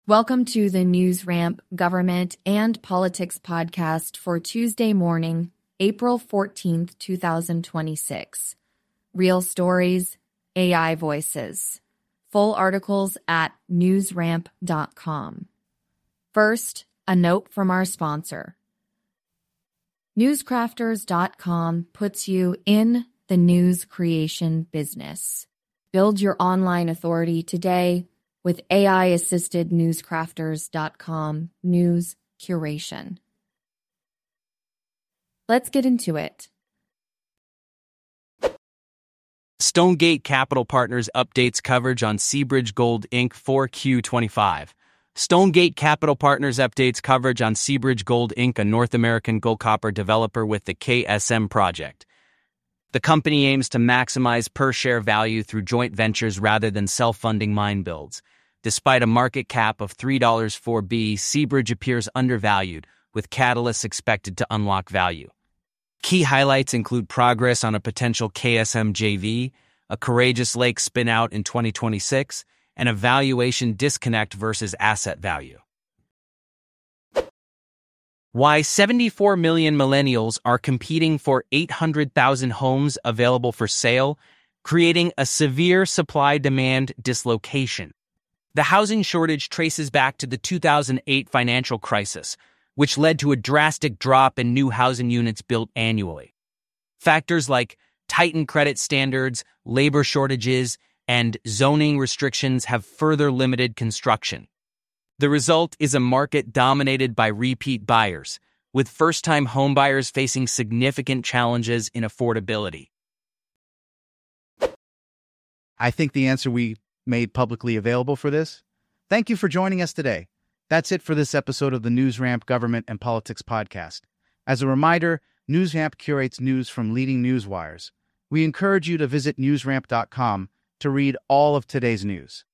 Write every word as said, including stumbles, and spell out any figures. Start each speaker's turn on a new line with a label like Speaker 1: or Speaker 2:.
Speaker 1: Welcome to the NewsRamp Government and Politics podcast for Tuesday morning, April fourteenth, twenty twenty-six. Real stories, A I voices. Full articles at newsramp dot com. First, a note from our sponsor. newscrafters dot com puts you in the news creation business. Build your online authority today with A I-assisted newscrafters dot com news curation. Let's get into it.
Speaker 2: Stonegate Capital Partners updates coverage on Seabridge Gold Incorporated four Q twenty-five. Stonegate Capital Partners updates coverage on Seabridge Gold Incorporated, a North American gold-copper developer with the K S M project. The company aims to maximize per-share value through joint ventures rather than self-funding mine builds. Despite a market cap of three dollars per B, Seabridge appears undervalued, with catalysts expected to unlock value. Key highlights include progress on a potential K S M J V, a Courageous Lake spin-out in twenty twenty-six, and a valuation disconnect versus asset value. Why seventy-four million millennials are competing for eight hundred thousand homes available for sale, creating a severe supply-demand dislocation. The housing shortage traces back to the two thousand eight financial crisis, which led to a drastic drop in new housing units built annually. Factors like tightened credit standards, labor shortages, and zoning restrictions have further limited construction. The result is a market dominated by repeat buyers, with first-time homebuyers facing significant challenges in affordability.
Speaker 3: I think the answer we made publicly available for this. Thank you for joining us today. That's it for this episode of the NewsRamp Government and Politics podcast. As a reminder, NewsRamp curates news from leading news wires. We encourage you to visit newsramp dot com to read all of today's news.